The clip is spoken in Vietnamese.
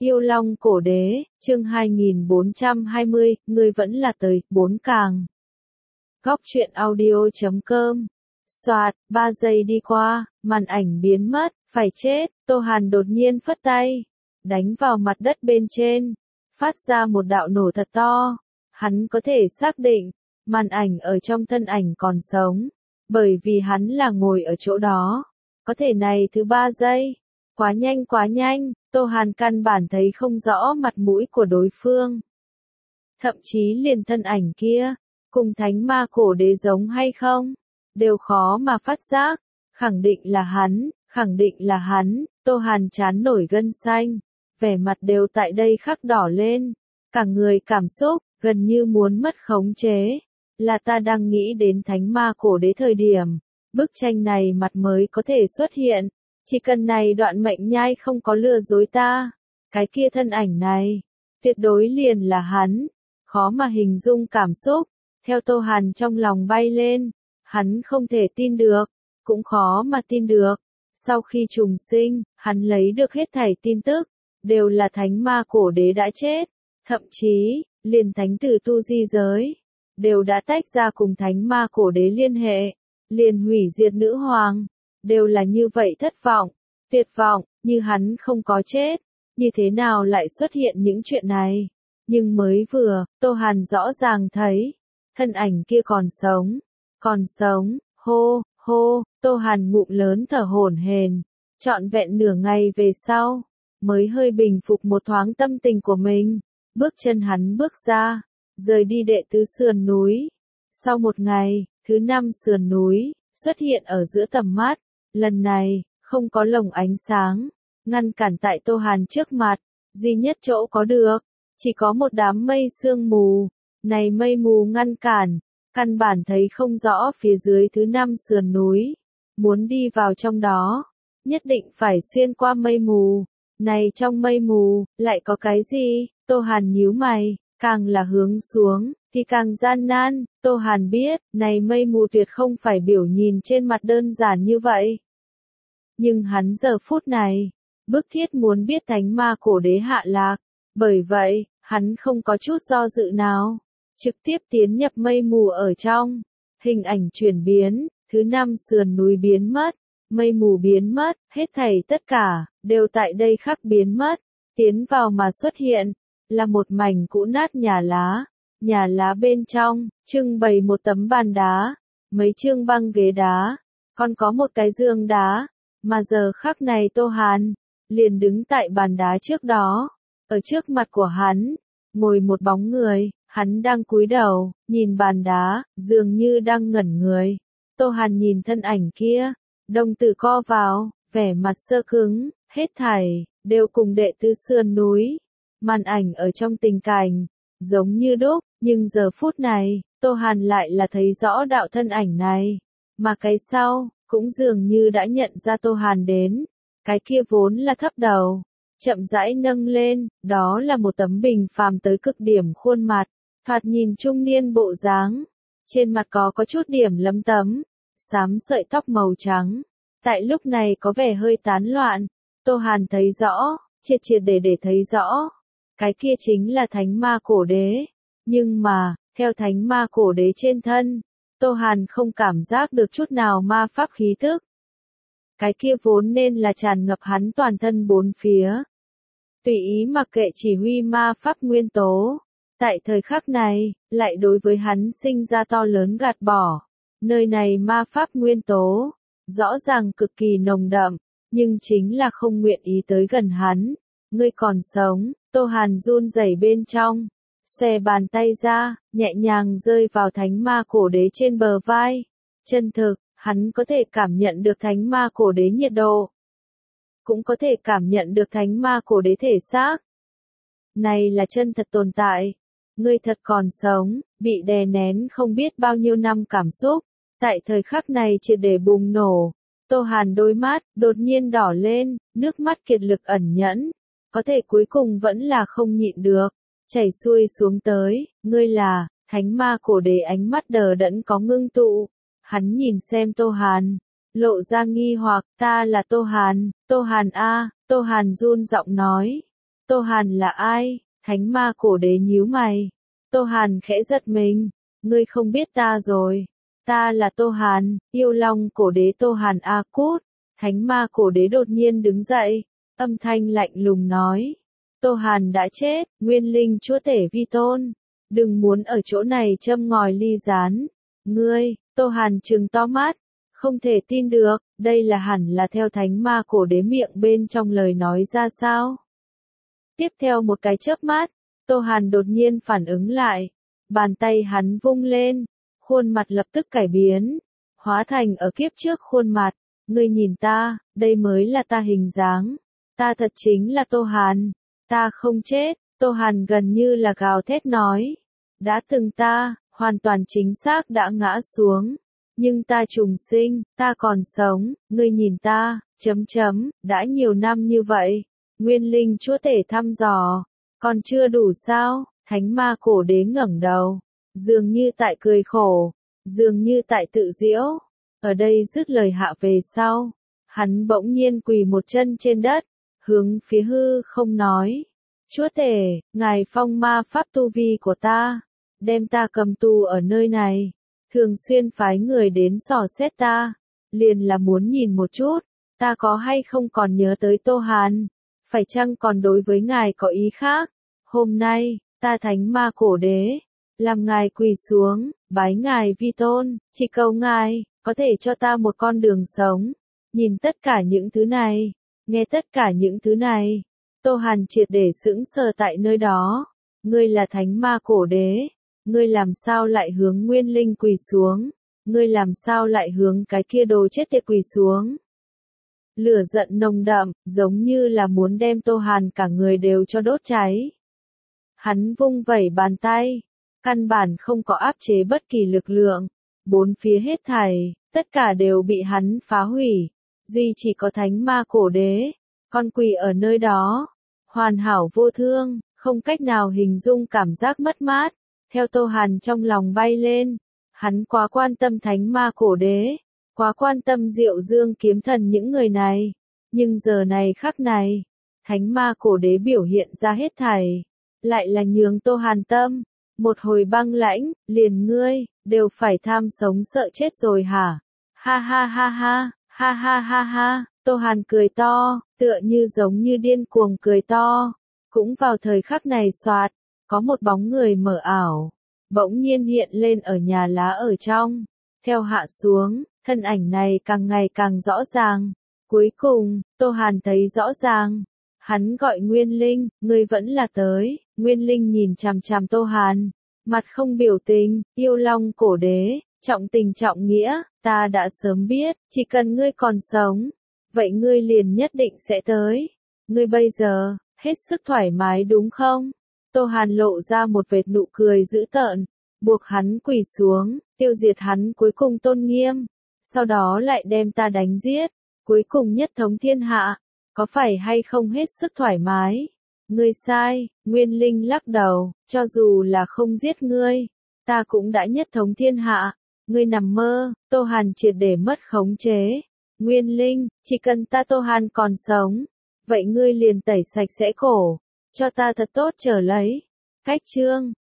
Yêu Long Cổ Đế, chương 2420, ngươi vẫn là tới, 4 càng. Góc truyện audio.com. Soạt, 3 giây đi qua, màn ảnh biến mất, phải chết, Tô Hàn đột nhiên phất tay, đánh vào mặt đất bên trên, phát ra một đạo nổ thật to. Hắn có thể xác định, màn ảnh ở trong thân ảnh còn sống, bởi vì hắn là ngồi ở chỗ đó. Có thể này thứ 3 giây, quá nhanh, Tô Hàn căn bản thấy không rõ mặt mũi của đối phương. Thậm chí liền thân ảnh kia, cùng thánh ma cổ đế giống hay không, đều khó mà phát giác, khẳng định là hắn, Tô Hàn chán nổi gân xanh, vẻ mặt đều tại đây khắc đỏ lên, cả người cảm xúc, gần như muốn mất khống chế. Là ta đang nghĩ đến thánh ma cổ đế thời điểm, bức tranh này mặt mới có thể xuất hiện, chỉ cần này đoạn mệnh nhai không có lừa dối ta, cái kia thân ảnh này, tuyệt đối liền là hắn, khó mà hình dung cảm xúc, theo Tô Hàn trong lòng bay lên, hắn không thể tin được, cũng khó mà tin được, sau khi trùng sinh, hắn lấy được hết thảy tin tức, đều là thánh ma cổ đế đã chết, thậm chí, liền thánh tử tu di giới, đều đã tách ra cùng thánh ma cổ đế liên hệ, liền hủy diệt nữ hoàng, đều là như vậy thất vọng, tuyệt vọng, như hắn không có chết, như thế nào lại xuất hiện những chuyện này, nhưng mới vừa, Tô Hàn rõ ràng thấy, thân ảnh kia còn sống, hô, Tô Hàn ngụm lớn thở hổn hển, trọn vẹn nửa ngày về sau, mới hơi bình phục một thoáng tâm tình của mình, bước chân hắn bước ra, rời đi đệ tứ sườn núi. Sau một ngày, thứ 5 sườn núi, xuất hiện ở giữa tầm mắt, lần này, không có lồng ánh sáng, ngăn cản tại Tô Hàn trước mặt, duy nhất chỗ có được, chỉ có một đám mây sương mù, này mây mù ngăn cản, căn bản thấy không rõ phía dưới thứ 5 sườn núi, muốn đi vào trong đó, nhất định phải xuyên qua mây mù, này trong mây mù, lại có cái gì, Tô Hàn nhíu mày, càng là hướng xuống, thì càng gian nan, Tô Hàn biết, này mây mù tuyệt không phải biểu nhìn trên mặt đơn giản như vậy. Nhưng hắn giờ phút này, bức thiết muốn biết thánh ma cổ đế hạ lạc, bởi vậy, hắn không có chút do dự nào, trực tiếp tiến nhập mây mù ở trong, hình ảnh chuyển biến, thứ 5 sườn núi biến mất, mây mù biến mất, hết thảy tất cả, đều tại đây khắc biến mất, tiến vào mà xuất hiện, là một mảnh cũ nát nhà lá bên trong, trưng bày một tấm bàn đá, mấy chương băng ghế đá, còn có một cái giường đá, mà giờ khắc này Tô Hàn, liền đứng tại bàn đá trước đó, ở trước mặt của hắn, ngồi một bóng người, hắn đang cúi đầu, nhìn bàn đá, dường như đang ngẩn người, Tô Hàn nhìn thân ảnh kia, đồng tử co vào, vẻ mặt sơ cứng, hết thảy, đều cùng đệ tứ sườn núi, màn ảnh ở trong tình cảnh, giống như đúc, nhưng giờ phút này, Tô Hàn lại là thấy rõ đạo thân ảnh này, mà cái sau, cũng dường như đã nhận ra Tô Hàn đến, cái kia vốn là thấp đầu, chậm rãi nâng lên, đó là một tấm bình phàm tới cực điểm khuôn mặt, thoạt nhìn trung niên bộ dáng, trên mặt có chút điểm lấm tấm, xám sợi tóc màu trắng, tại lúc này có vẻ hơi tán loạn, Tô Hàn thấy rõ, triệt để thấy rõ, cái kia chính là thánh ma cổ đế, nhưng mà, theo thánh ma cổ đế trên thân, Tô Hàn không cảm giác được chút nào ma pháp khí tức. Cái kia vốn nên là tràn ngập hắn toàn thân bốn phía. Tùy ý mặc kệ chỉ huy ma pháp nguyên tố. Tại thời khắc này, lại đối với hắn sinh ra to lớn gạt bỏ. Nơi này ma pháp nguyên tố, rõ ràng cực kỳ nồng đậm, nhưng chính là không nguyện ý tới gần hắn. Ngươi còn sống, Tô Hàn run rẩy bên trong. Xòe bàn tay ra, nhẹ nhàng rơi vào thánh ma cổ đế trên bờ vai. Chân thực, hắn có thể cảm nhận được thánh ma cổ đế nhiệt độ. Cũng có thể cảm nhận được thánh ma cổ đế thể xác. Này là chân thật tồn tại. Ngươi thật còn sống, bị đè nén không biết bao nhiêu năm cảm xúc. Tại thời khắc này triệt để bùng nổ. Tô Hàn đôi mắt, đột nhiên đỏ lên, nước mắt kiệt lực ẩn nhẫn. Có thể cuối cùng vẫn là không nhịn được. Chảy xuôi xuống tới, ngươi là, thánh ma cổ đế ánh mắt đờ đẫn có ngưng tụ. Hắn nhìn xem Tô Hàn, lộ ra nghi hoặc, ta là Tô Hàn a, Tô Hàn run giọng nói. Tô Hàn là ai? Thánh ma cổ đế nhíu mày. Tô Hàn khẽ giật mình. Ngươi không biết ta rồi. Ta là Tô Hàn, yêu long cổ đế Tô Hàn A Cút. Thánh ma cổ đế đột nhiên đứng dậy. Âm thanh lạnh lùng nói. Tô Hàn đã chết, nguyên linh chúa tể vi tôn. Đừng muốn ở chỗ này châm ngòi ly gián. Ngươi, Tô Hàn trừng to mắt. Không thể tin được, đây là hẳn là theo thánh ma cổ đế miệng bên trong lời nói ra sao? Tiếp theo một cái chớp mắt, Tô Hàn đột nhiên phản ứng lại. Bàn tay hắn vung lên, khuôn mặt lập tức cải biến, hóa thành ở kiếp trước khuôn mặt. Ngươi nhìn ta, đây mới là ta hình dáng. Ta thật chính là Tô Hàn. Ta không chết, Tô Hàn gần như là gào thét nói. Đã từng ta, hoàn toàn chính xác đã ngã xuống. Nhưng ta trùng sinh, ta còn sống, ngươi nhìn ta, đã nhiều năm như vậy. Nguyên linh chúa tể thăm dò, còn chưa đủ sao? Thánh ma cổ đế ngẩng đầu, dường như tại cười khổ, dường như tại tự giễu. Ở đây dứt lời hạ về sau, hắn bỗng nhiên quỳ một chân trên đất, hướng phía hư không nói. Chúa tể, ngài phong ma pháp tu vi của ta, đem ta cầm tù ở nơi này, thường xuyên phái người đến dò xét ta, liền là muốn nhìn một chút, ta có hay không còn nhớ tới Tô Hàn, phải chăng còn đối với ngài có ý khác. Hôm nay, ta thánh ma cổ đế, làm ngài quỳ xuống, bái ngài vi tôn, chỉ cầu ngài, có thể cho ta một con đường sống. Nhìn tất cả những thứ này, nghe tất cả những thứ này, Tô Hàn triệt để sững sờ tại nơi đó. Ngươi là thánh ma cổ đế, ngươi làm sao lại hướng nguyên linh quỳ xuống, ngươi làm sao lại hướng cái kia đồ chết tiệt quỳ xuống. Lửa giận nồng đậm, giống như là muốn đem Tô Hàn cả người đều cho đốt cháy. Hắn vung vẩy bàn tay, căn bản không có áp chế bất kỳ lực lượng, bốn phía hết thảy, tất cả đều bị hắn phá hủy, duy chỉ có thánh ma cổ đế, con quỳ ở nơi đó, hoàn hảo vô thương, không cách nào hình dung cảm giác mất mát, theo Tô Hàn trong lòng bay lên, hắn quá quan tâm thánh ma cổ đế, quá quan tâm Diệu Dương kiếm thần những người này, nhưng giờ này khắc này, thánh ma cổ đế biểu hiện ra hết thảy, lại là nhường Tô Hàn tâm, một hồi băng lãnh, liền ngươi, đều phải tham sống sợ chết rồi hả? Ha ha ha ha, ha ha ha ha, Tô Hàn cười to, tựa như giống như điên cuồng cười to. Cũng vào thời khắc này xoạt, có một bóng người mờ ảo, bỗng nhiên hiện lên ở nhà lá ở trong, theo hạ xuống, thân ảnh này càng ngày càng rõ ràng. Cuối cùng, Tô Hàn thấy rõ ràng. Hắn gọi Nguyên Linh, ngươi vẫn là tới. Nguyên Linh nhìn chằm chằm Tô Hàn, mặt không biểu tình, yêu long cổ đế, trọng tình trọng nghĩa, ta đã sớm biết, chỉ cần ngươi còn sống, vậy ngươi liền nhất định sẽ tới. Ngươi bây giờ, hết sức thoải mái đúng không? Tô Hàn lộ ra một vệt nụ cười dữ tợn, buộc hắn quỳ xuống, tiêu diệt hắn cuối cùng tôn nghiêm, sau đó lại đem ta đánh giết, cuối cùng nhất thống thiên hạ. Có phải hay không hết sức thoải mái? Ngươi sai, Nguyên Linh lắc đầu, cho dù là không giết ngươi, ta cũng đã nhất thống thiên hạ. Ngươi nằm mơ. Tô Hàn triệt để mất khống chế. Nguyên Linh, chỉ cần ta Tô Hàn còn sống, vậy ngươi liền tẩy sạch sẽ cổ, cho ta thật tốt trở lấy. Cách chương